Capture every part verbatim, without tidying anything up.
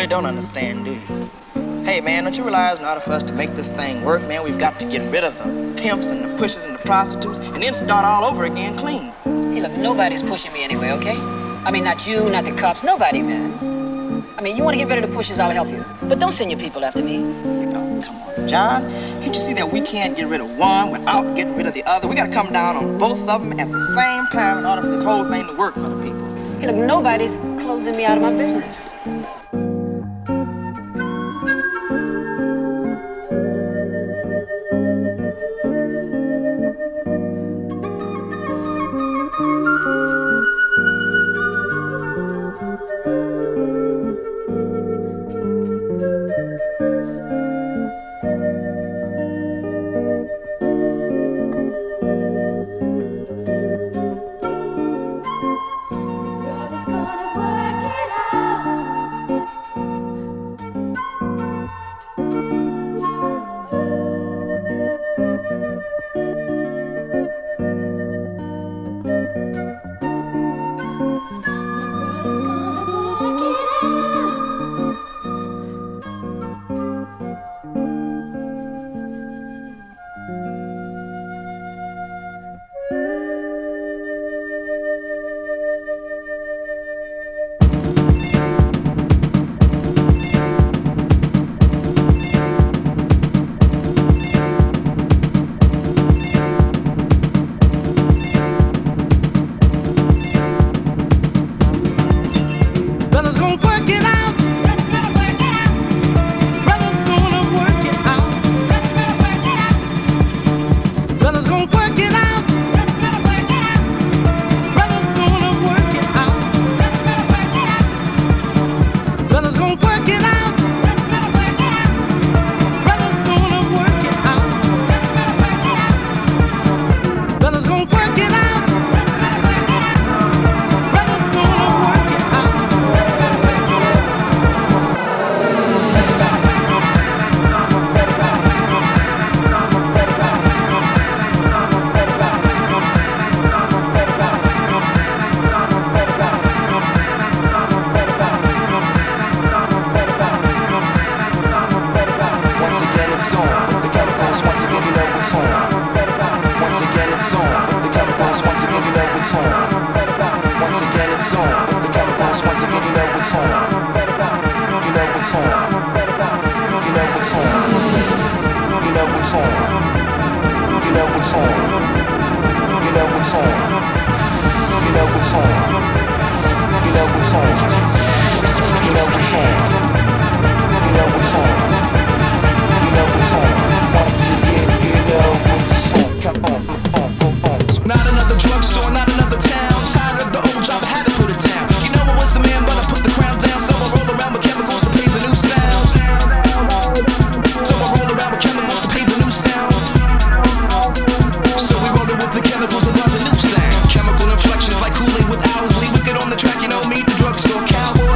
really don't understand, do you? Hey, man, don't you realize in order for us to make this thing work, man, we've got to get rid of the pimps and the pushers and the prostitutes and then start all over again clean. Hey, look, nobody's pushing me anyway, okay? I mean, not you, not the cops, nobody, man. I mean, you want to get rid of the pushers, I'll help you. But don't send your people after me. Oh, come on, John. Can't you see that we can't get rid of one without getting rid of the other? We got to come down on both of them at the same time in order for this whole thing to work for the people. Hey, look, nobody's closing me out of my business.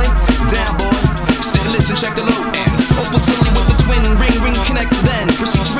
Check the low ends. Hopefully with the twin ring, ring connect then. Proceed to